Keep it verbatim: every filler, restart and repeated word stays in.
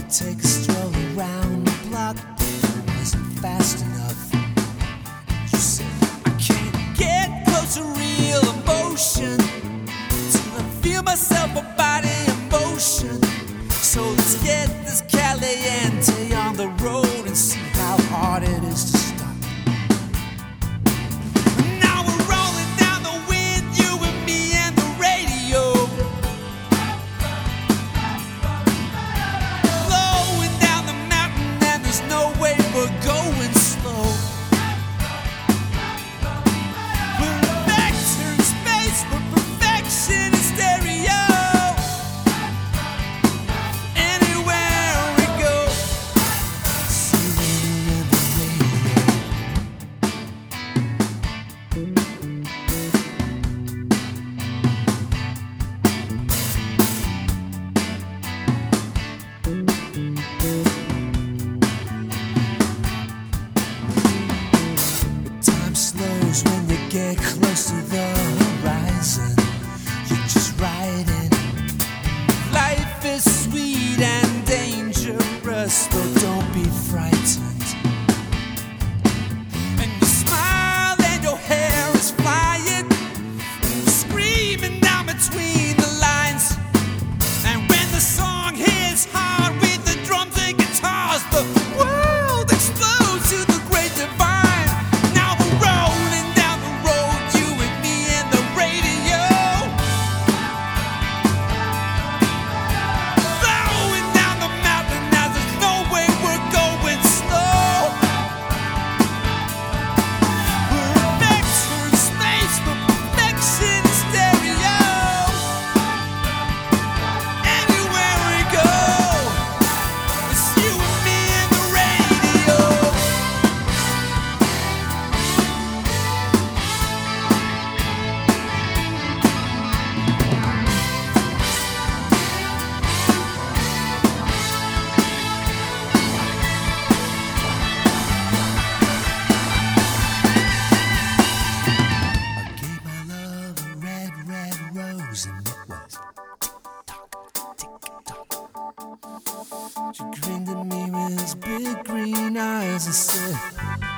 take a stroll around the block. It wasn't fast enough. You said, I can't get close to real emotion till I feel myself a body in motion. So let's get this Caliente on the road and see how hard it is to stop. Now we're rolling down the wind, you and me and the radio. Blowing down the mountain and there's no way we're going slow. We're a vector in space for perfection in stereo. When you get close to the horizon, you're just riding. Life is sweet and dangerous, though don't be frightened. And you smile and your hair is flying, and you're screaming down between the lines. And when the song hits hard with the drums and guitars, the world explodes to the great divine. And it was tick-tock, tick-tock. She grinned at me with his big green eyes and said,